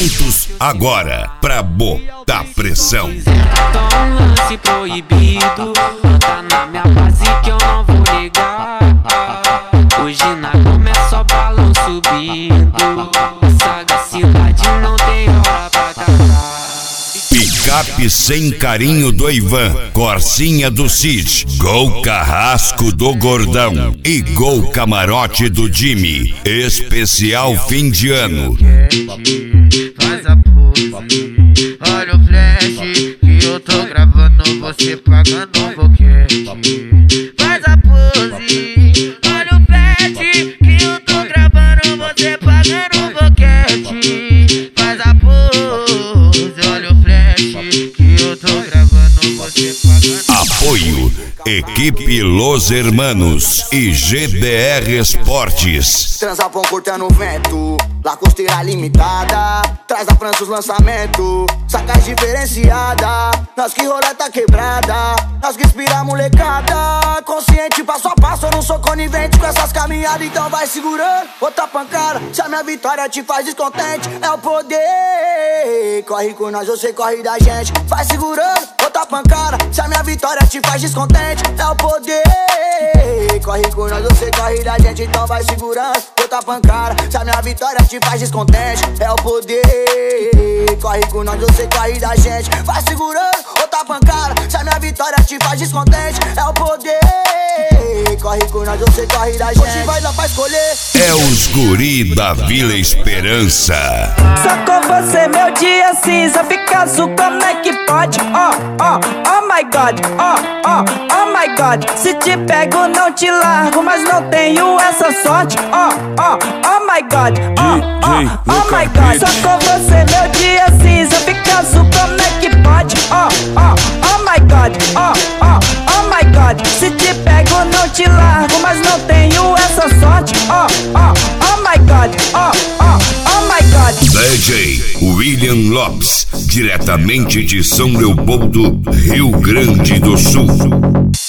juntos agora pra botar pressão. Tá um lance proibido, tá na minha base que eu não vou negar. Hoje na cama é só balão subindo, sagacidade não tem hora pra acabar. Picape sem carinho do Ivan, Corsinha do Cid, Gol Carrasco do Gordão e Gol Camarote do Jimmy. Especial fim de ano. Faz a pose, olha o flash que eu tô gravando, você pagando um boquete. Faz a pose, olha o flash que eu tô gravando, você pagando um boquete. Faz a pose, olha o flash que eu tô gravando, você pagando. Apoio Equipe Los Hermanos e GDR Esportes. Transa pão cortando o vento, La Costeira limitada, traz da França os lançamentos, sacas diferenciada, nós que roleta quebrada, nós que inspira a molecada, consciente passo a passo, eu não sou conivente com essas caminhadas, então vai segurando, outra pancada, se a minha vitória te faz descontente, é o poder, corre com nós, você corre da gente, vai segurando, outra pancada, se a minha vitória te faz descontente, é o poder, corre com nós, você corre da gente, então vai segurando, outra pancada, se a minha vitória te faz descontente, é o poder, corre com nós, você corre da gente, vai segurando, outra pancada, se a minha vitória te faz descontente, é o poder, corre com nós, você corre da gente, hoje vai dar pra escolher. É os guri da Vila Esperança. Só com você meu dia cinza fica azul, como é que pode? Oh my God, oh my God. Se te pego não te largo, mas não tenho essa sorte. Oh my God, oh my God. Só com você meu dia cinza fica azul, como é que pode? Oh my God, oh my God. Se te pego não te largo, mas não tenho essa sorte. Oh my God, oh my God. DJ William Lopes, diretamente de São Leopoldo, Rio Grande do Sul.